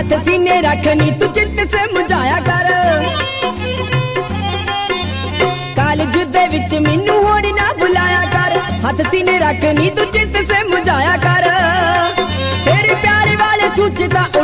हथ सीने रखनी तू चित से मुझाया कर कॉलेज दे विच मैनू होड़ ना बुलाया कर हथ सीने रखनी तू चित से मुझाया कर तेरे प्यारे वाले सूचता